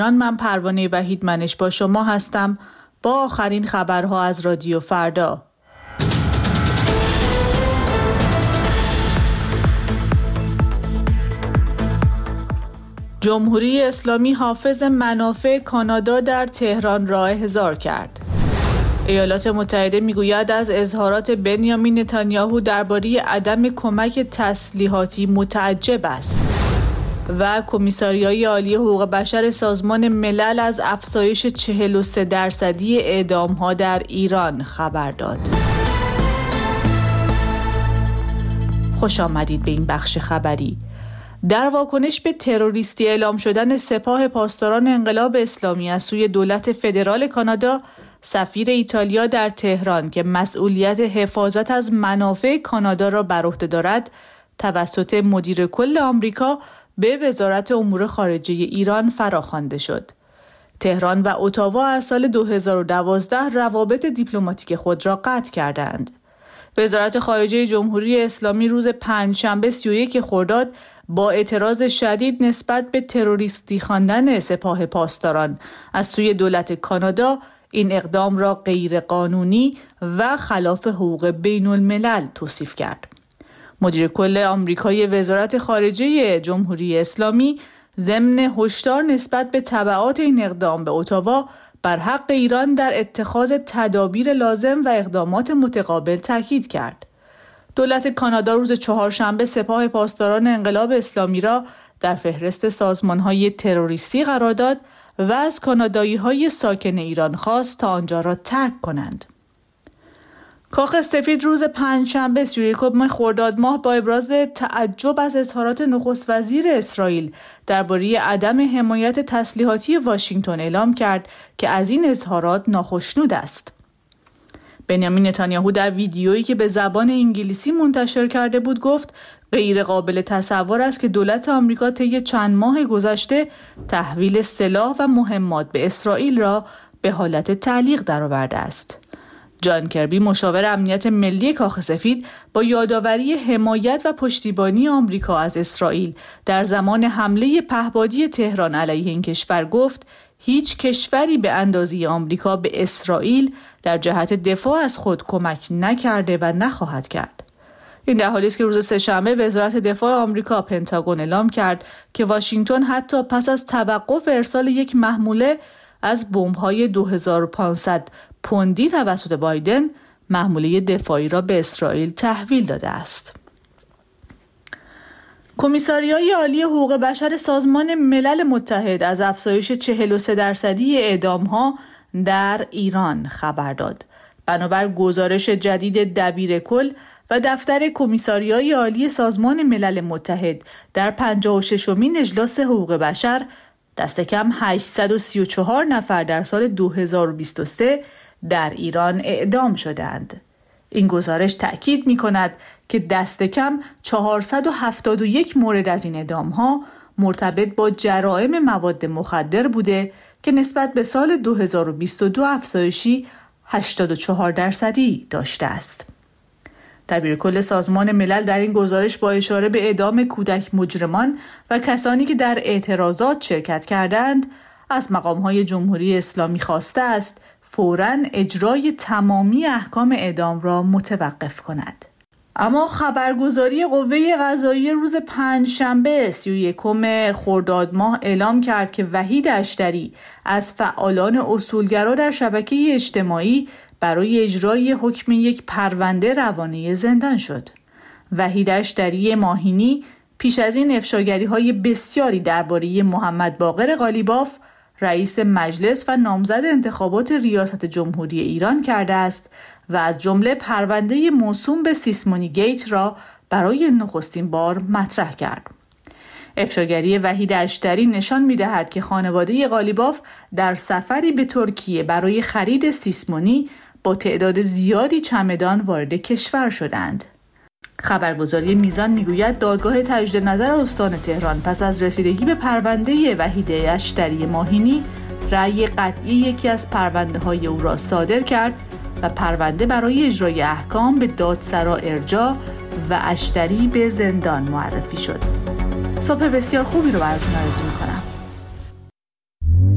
من پروانه وحیدمنش با شما هستم با آخرین خبرها از رادیو فردا. جمهوری اسلامی حافظ منافع کانادا در تهران را احضار کرد. ایالات متحده میگوید از اظهارات بنیامین نتانیاهو درباره عدم کمک تسلیحاتی متعجب است. و کمیساریای عالی حقوق بشر سازمان ملل از افزایش 43% اعدام‌ها در ایران خبر داد. خوش آمدید به این بخش خبری. در واکنش به تروریستی اعلام شدن سپاه پاسداران انقلاب اسلامی از سوی دولت فدرال کانادا، سفیر ایتالیا در تهران که مسئولیت حفاظت از منافع کانادا را بر عهده دارد، توسط مدیر کل آمریکا به وزارت امور خارجه ایران فراخوانده شد. تهران و اتاوا از سال 2012 روابط دیپلماتیک خود را قطع کردند. وزارت خارجه جمهوری اسلامی روز پنجشنبه 31 خرداد با اعتراض شدید نسبت به تروریستی خواندن سپاه پاسداران از سوی دولت کانادا این اقدام را غیرقانونی و خلاف حقوق بین الملل توصیف کرد. مدیر کل آمریکایی وزارت خارجه جمهوری اسلامی ضمن هشدار نسبت به تبعات این اقدام به اتاوا بر حق ایران در اتخاذ تدابیر لازم و اقدامات متقابل تاکید کرد. دولت کانادا روز چهارشنبه سپاه پاسداران انقلاب اسلامی را در فهرست سازمان‌های تروریستی قرار داد و از کانادایی‌های ساکن ایران خواست تا آنجا را ترک کنند. کاخ سفید روز پنجشنبه 31 خرداد ماه با ابراز تعجب از اظهارات نخست وزیر اسرائیل درباره عدم حمایت تسلیحاتی واشنگتن اعلام کرد که از این اظهارات ناخشنود است. بنیامین نتانیاهو در ویدیویی که به زبان انگلیسی منتشر کرده بود گفت غیر قابل تصور است که دولت آمریکا طی چند ماه گذشته تحویل سلاح و مهمات به اسرائیل را به حالت تعلیق درآورده است. جان کربی مشاور امنیت ملی کاخ سفید با یادآوری حمایت و پشتیبانی آمریکا از اسرائیل در زمان حمله پهپادی تهران علیه این کشور گفت هیچ کشوری به اندازه آمریکا به اسرائیل در جهت دفاع از خود کمک نکرده و نخواهد کرد. این در حالی است که روز سه‌شنبه وزارت دفاع آمریکا پنتاگون اعلام کرد که واشنگتن حتی پس از توقف ارسال یک محموله از بمب‌های 2500 پوندی توسط بایدن محموله دفاعی را به اسرائیل تحویل داده است. کمیساریای عالی حقوق بشر سازمان ملل متحد از افزایش 43% اعدام‌ها در ایران خبر داد. بنابر گزارش جدید دبیرکل و دفتر کمیساریای عالی سازمان ملل متحد در 56مین اجلاس حقوق بشر، دست کم 834 نفر در سال 2023 در ایران اعدام شدند. این گزارش تأکید می‌کند که دست کم 471 مورد از این اعدام‌ها مرتبط با جرائم مواد مخدر بوده که نسبت به سال 2022 افزایشی 84% داشته است. دبیرکل سازمان ملل در این گزارش با اشاره به اعدام کودک مجرمان و کسانی که در اعتراضات شرکت کردند از مقام‌های جمهوری اسلامی خواسته است فوراً اجرای تمامی احکام اعدام را متوقف کند. اما خبرگزاری قوه قضاییه روز پنجشنبه 31 خرداد ماه اعلام کرد که وحید اشتری از فعالان اصولگرا در شبکه اجتماعی برای اجرای حکم یک پرونده روانه زندان شد. وحید اشتری ماهینی پیش از این افشاگری‌های بسیاری درباره محمد باقر قالیباف رئیس مجلس و نامزد انتخابات ریاست جمهوری ایران کرده است و از جمله پرونده موسوم به سیسمونی گیت را برای نخستین بار مطرح کرد. افشاگری وحید اشتری نشان می‌دهد که خانواده قالیباف در سفری به ترکیه برای خرید سیسمونی با تعداد زیادی چمدان وارد کشور شدند. خبرگزاری میزان میگوید دادگاه تجدید نظر استان تهران پس از رسیدگی به پرونده وحید اشتری ماهینی رأی قطعی یکی از پرونده‌های او را صادر کرد و پرونده برای اجرای احکام به دادسرا ارجاع و اشتری به زندان معرفی شد. صبح بسیار خوبی رو براتون آرزو می‌کنم.